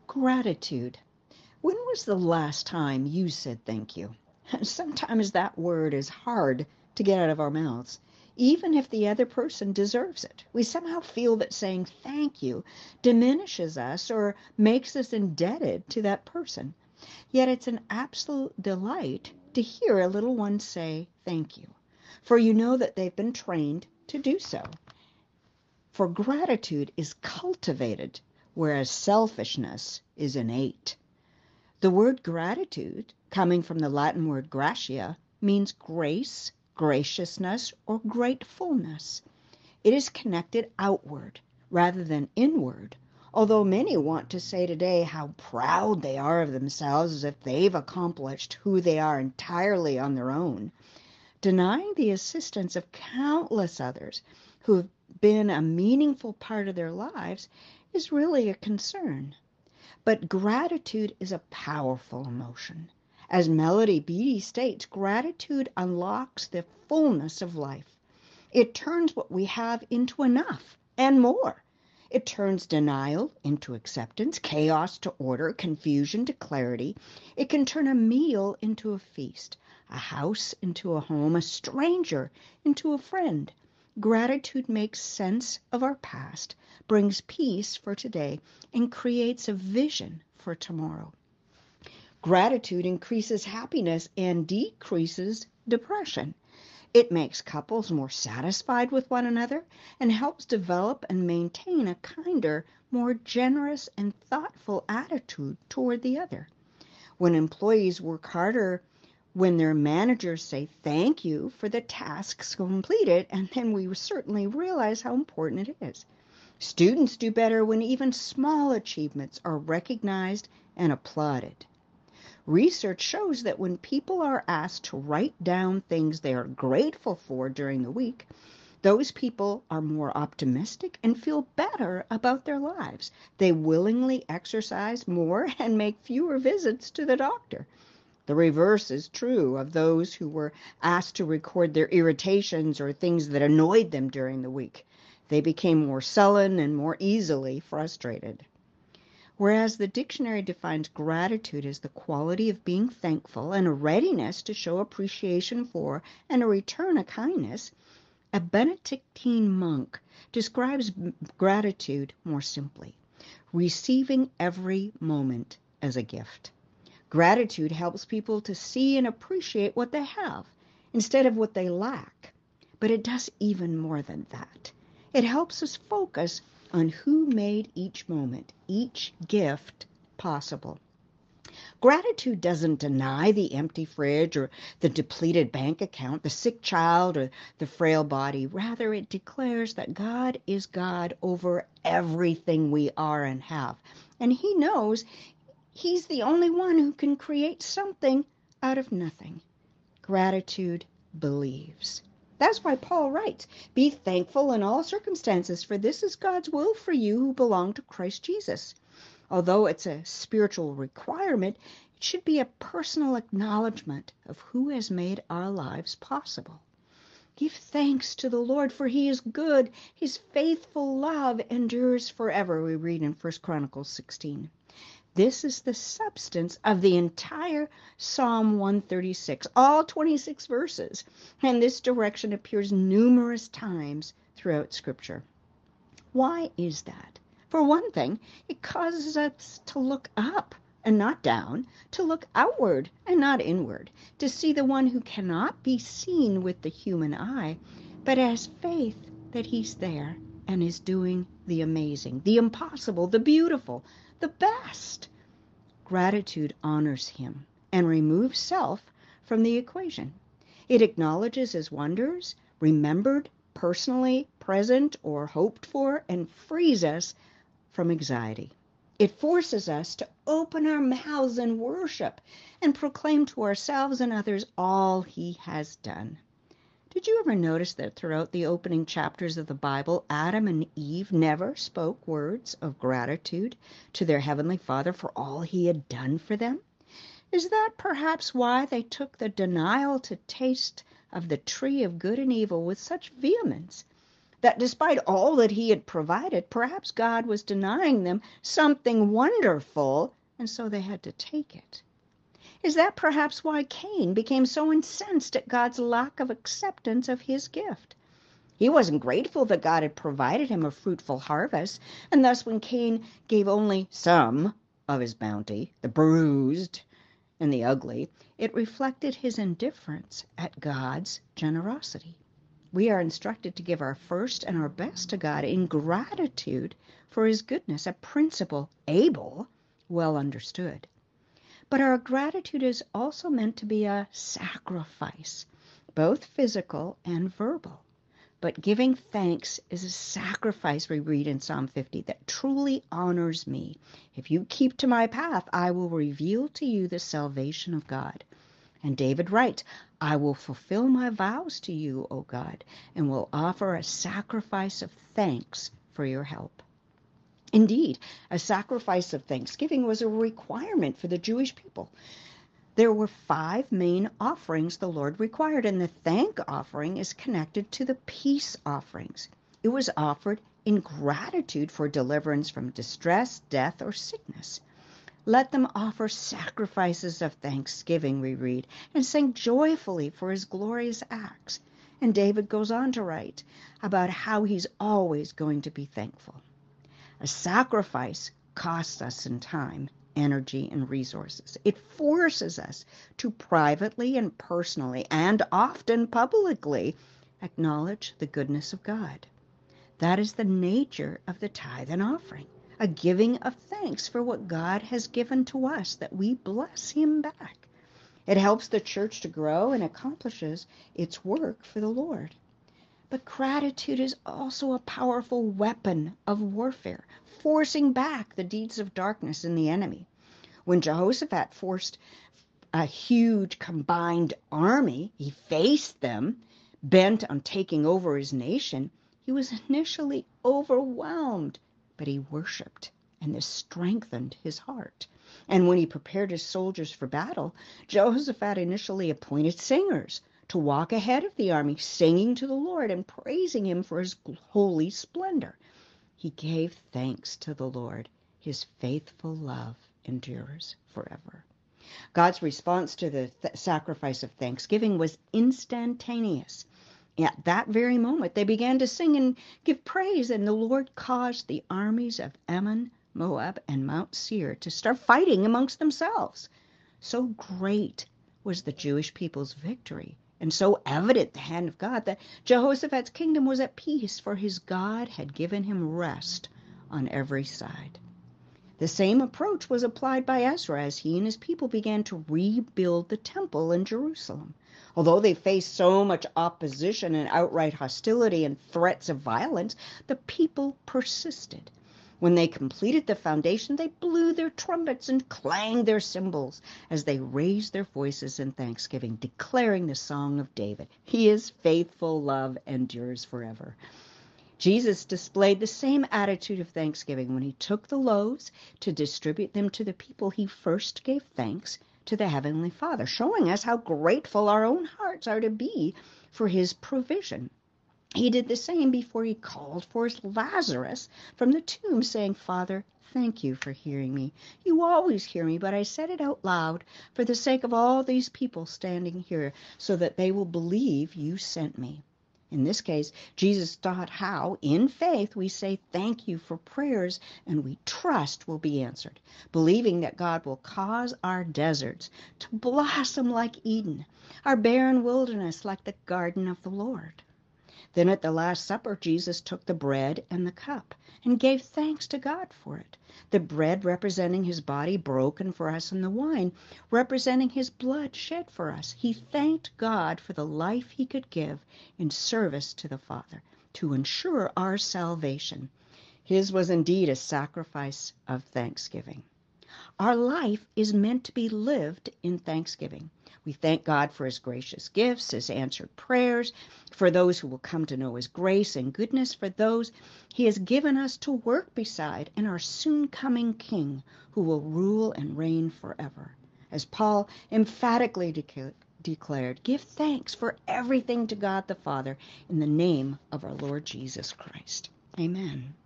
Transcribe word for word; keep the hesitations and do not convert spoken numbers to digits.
Gratitude. When was the last time you said thank you? Sometimes that word is hard to get out of our mouths, even if the other person deserves it. We somehow feel that saying thank you diminishes us or makes us indebted to that person. Yet it's an absolute delight to hear a little one say thank you, for you know that they've been trained to do so. For gratitude is cultivated, whereas selfishness is innate. The word gratitude, coming from the Latin word gratia, means grace, graciousness, or gratefulness. It is connected outward rather than inward, although many want to say today how proud they are of themselves as if they've accomplished who they are entirely on their own. Denying the assistance of countless others who have been a meaningful part of their lives is really a concern. But gratitude is a powerful emotion. As Melody Beattie states, gratitude unlocks the fullness of life. It turns what we have into enough and more. It turns denial into acceptance, chaos to order, confusion to clarity. It can turn a meal into a feast, a house into a home, a stranger into a friend. Gratitude makes sense of our past, brings peace for today, and creates a vision for tomorrow. Gratitude increases happiness and decreases depression. It makes couples more satisfied with one another and helps develop and maintain a kinder, more generous and thoughtful attitude toward the other. When employees work harder, when their managers say thank you for the tasks completed, and then we certainly realize how important it is. Students do better when even small achievements are recognized and applauded. Research shows that when people are asked to write down things they are grateful for during the week, those people are more optimistic and feel better about their lives. They willingly exercise more and make fewer visits to the doctor. The reverse is true of those who were asked to record their irritations or things that annoyed them during the week. They became more sullen and more easily frustrated. Whereas the dictionary defines gratitude as the quality of being thankful and a readiness to show appreciation for and a return of kindness, a Benedictine monk describes gratitude more simply: receiving every moment as a gift. Gratitude helps people to see and appreciate what they have instead of what they lack. But it does even more than that. It helps us focus on who made each moment, each gift possible. Gratitude doesn't deny the empty fridge or the depleted bank account, the sick child or the frail body. Rather, it declares that God is God over everything we are and have. And He knows He's the only one who can create something out of nothing. Gratitude believes. That's why Paul writes, "Be thankful in all circumstances, for this is God's will for you who belong to Christ Jesus." Although it's a spiritual requirement, it should be a personal acknowledgement of who has made our lives possible. Give thanks to the Lord, for He is good. His faithful love endures forever, we read in First Chronicles sixteen. This is the substance of the entire Psalm one thirty-six, all twenty-six verses, and this direction appears numerous times throughout Scripture. Why is that? For one thing, it causes us to look up and not down, to look outward and not inward, to see the one who cannot be seen with the human eye, but as faith that He's there and is doing the amazing, the impossible, the beautiful, the best. Gratitude honors Him and removes self from the equation. It acknowledges His wonders, remembered, personally present or hoped for, and frees us from anxiety. It forces us to open our mouths in worship and proclaim to ourselves and others all He has done. Did you ever notice that throughout the opening chapters of the Bible, Adam and Eve never spoke words of gratitude to their Heavenly Father for all He had done for them? Is that perhaps why they took the denial to taste of the tree of good and evil with such vehemence? that despite all that he had provided, perhaps God was denying them something wonderful, and so they had to take it. Is that perhaps why Cain became so incensed at God's lack of acceptance of his gift? He wasn't grateful that God had provided him a fruitful harvest, and thus when Cain gave only some of his bounty, the bruised and the ugly, it reflected his indifference at God's generosity. We are instructed to give our first and our best to God in gratitude for his goodness, a principle Abel well understood. But our gratitude is also meant to be a sacrifice, both physical and verbal. But giving thanks is a sacrifice, we read in Psalm fifty, that truly honors me. If you keep to my path, I will reveal to you the salvation of God. And David writes, I will fulfill my vows to you, O God, and will offer a sacrifice of thanks for your help. Indeed, a sacrifice of thanksgiving was a requirement for the Jewish people. There were five main offerings the Lord required, and the thank offering is connected to the peace offerings. It was offered in gratitude for deliverance from distress, death, or sickness. Let them offer sacrifices of thanksgiving, we read, and sing joyfully for his glorious acts. And David goes on to write about how he's always going to be thankful. A sacrifice costs us in time, energy, and resources. It forces us to privately and personally, and often publicly, acknowledge the goodness of God. That is the nature of the tithe and offering, a giving of thanks for what God has given to us, that we bless him back. It helps the church to grow and accomplishes its work for the Lord. But gratitude is also a powerful weapon of warfare, forcing back the deeds of darkness in the enemy. When Jehoshaphat forced a huge combined army, he faced them, bent on taking over his nation. He was initially overwhelmed, but he worshiped, and this strengthened his heart. And when he prepared his soldiers for battle, Jehoshaphat initially appointed singers to walk ahead of the army, singing to the Lord and praising him for his holy splendor. He gave thanks to the Lord. His faithful love endures forever. God's response to the th- sacrifice of thanksgiving was instantaneous. At that very moment, they began to sing and give praise, and the Lord caused the armies of Ammon, Moab, and Mount Seir to start fighting amongst themselves. So great was the Jewish people's victory, and so evident the hand of God, that Jehoshaphat's kingdom was at peace, for his God had given him rest on every side. The same approach was applied by Ezra as he and his people began to rebuild the temple in Jerusalem. Although they faced so much opposition and outright hostility and threats of violence, the people persisted. When they completed the foundation, they blew their trumpets and clanged their cymbals as they raised their voices in thanksgiving, declaring the song of David. His faithful love endures forever. Jesus displayed the same attitude of thanksgiving when he took the loaves to distribute them to the people. He first gave thanks to the Heavenly Father, showing us how grateful our own hearts are to be for his provision. He did the same before he called forth Lazarus from the tomb, saying, Father, thank you for hearing me. You always hear me, but I said it out loud for the sake of all these people standing here, so that they will believe you sent me. In this case, Jesus taught how, in faith, we say thank you for prayers and we trust will be answered, believing that God will cause our deserts to blossom like Eden, our barren wilderness like the garden of the Lord. Then at the Last Supper, Jesus took the bread and the cup and gave thanks to God for it. The bread representing his body broken for us, and the wine representing his blood shed for us. He thanked God for the life he could give in service to the Father to ensure our salvation. His was indeed a sacrifice of thanksgiving. Our life is meant to be lived in thanksgiving. We thank God for his gracious gifts, his answered prayers, for those who will come to know his grace and goodness, for those he has given us to work beside, and our soon-coming King who will rule and reign forever. As Paul emphatically declared, "Give thanks for everything to God the Father in the name of our Lord Jesus Christ." Amen.